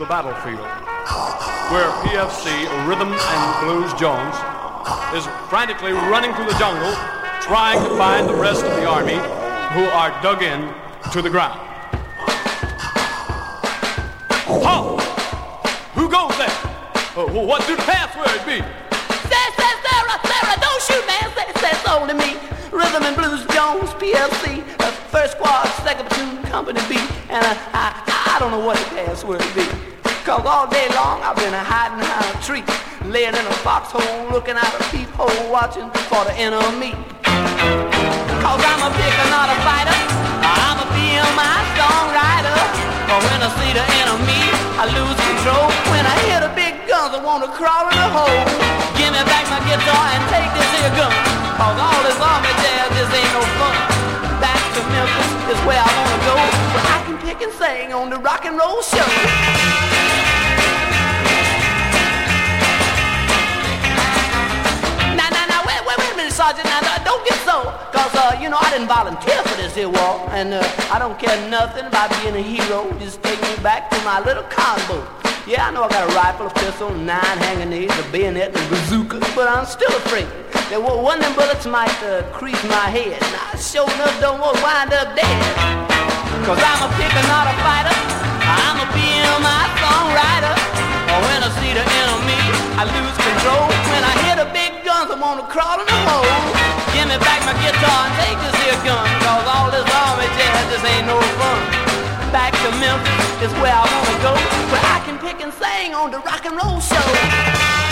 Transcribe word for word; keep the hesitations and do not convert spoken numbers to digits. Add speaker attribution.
Speaker 1: the battlefield, where P F C, Rhythm and Blues Jones, is frantically running through the jungle, trying to find the rest of the army who are dug in to the ground. Halt! Who goes there? Uh, what do the password be?
Speaker 2: Say, say, Sarah, Sarah, don't shoot, man. Say, say, it's only me. Rhythm and Blues Jones, P F C, uh, first squad, second platoon, company B, and uh, I, I don't know what the password be. Cause all day long I've been hiding behind a tree, laying in a foxhole, looking out a peephole, watching for the enemy. Cause I'm a picker, not a fighter. I'm a B M I songwriter. But when I see the enemy, I lose control. When I hear the big guns, I wanna crawl in a hole. Give me back my guitar and take this here gun. Cause all this army jazz, this ain't no fun. Back to Memphis is where I wanna go, where I can pick and sing on the rock and roll show. Now, now, now, wait, wait, wait a minute, Sergeant. Now, don't get so, cause, uh, you know, I didn't volunteer for this here war, and uh, I don't care nothing about being a hero. Just take me back to my little convo. Yeah, I know I got a rifle, a pistol, nine hanging a bayonet, and a bazooka, but I'm still afraid that one of them bullets might uh, crease my head, and I sure enough don't want to wind up dead. Cause I'm a picker, not a fighter. I'm a B M I songwriter. Or when I see the enemy, I lose control. When I hear the big guns, I wanna crawl in the hole. Give me back my guitar and take this here gun. Cause all this army jazz, this ain't no fun. Back to Memphis is where I wanna go, where I can pick and sing on the rock and roll show.